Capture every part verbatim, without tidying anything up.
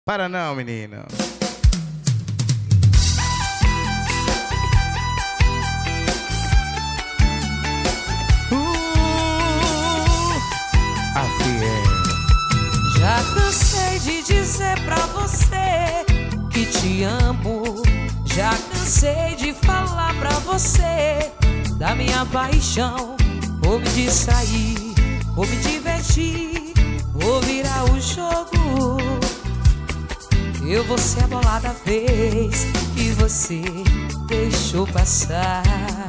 Para não, menino. Uh, a fiel. Já cansei de dizer pra você que te amo. Já cansei de falar pra você da minha paixão. Vou me distrair, vou me divertir, vou virar o jogo. Eu vou ser a bola da vez que você deixou passar.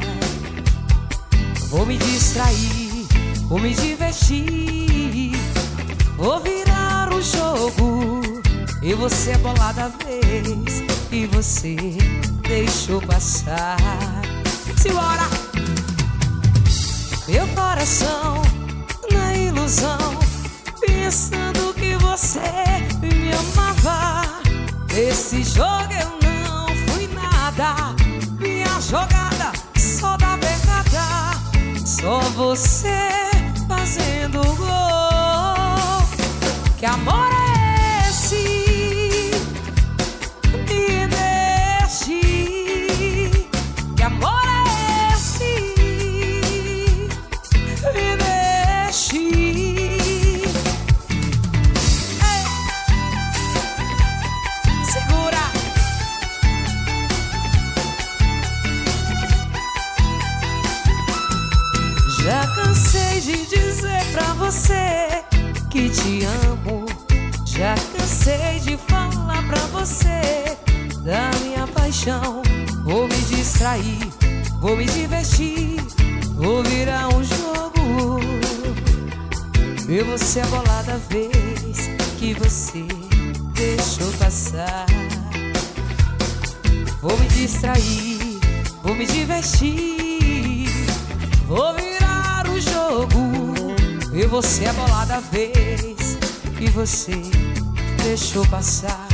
Vou me distrair, vou me divertir, vou virar o jogo. Eu vou ser a bola da vez que você deixou passar. Simbora! Meu coração na ilusão, pensando que você me amava. Esse jogo eu não fui nada, minha jogada só dá pegada. Só você fazendo gol. Que amor é esse? Me deixe. Que amor é esse? Me deixe. Já cansei de dizer pra você que te amo. Já cansei de falar pra você da minha paixão. Vou me distrair, vou me divertir, vou virar um jogo. Eu vou ser a bola da vez que você deixou passar. Vou me distrair, vou me divertir, vou virar o jogo. Eu vou ser a bola da vez que você deixou passar.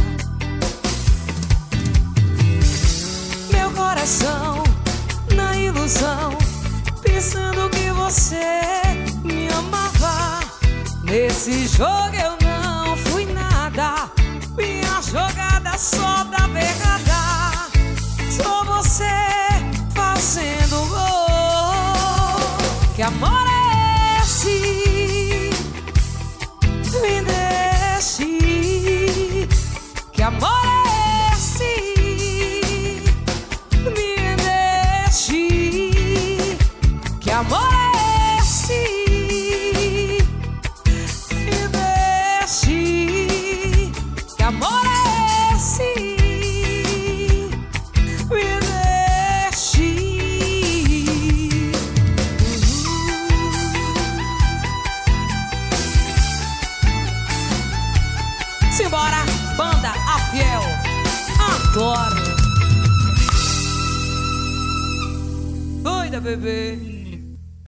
Meu coração na ilusão, pensando que você me amava. Nesse jogo eu não fui nada, minha jogada só dá pegada. Só você fazendo gol. Que amor é esse? Me deixe. Que amor é esse? Me deixe. Que amor é esse? Me deixe. Que amor é esse? Me deixe. Simbora, banda A Fiel. Adoro. Doida, bebê.